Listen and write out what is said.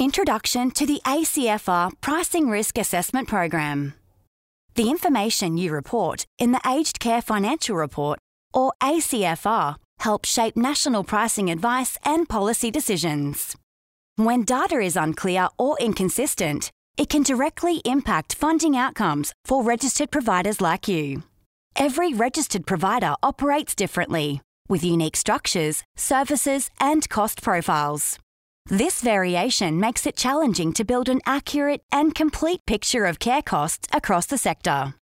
Introduction to the ACFR Pricing Risk Assessment Program. The information you report in the Aged Care Financial Report, or ACFR, helps shape national pricing advice and policy decisions. When data is unclear or inconsistent, it can directly impact funding outcomes for registered providers like you. Every registered provider operates differently, with unique structures, services, and cost profiles. This variation makes it challenging to build an accurate and complete picture of care costs across the sector.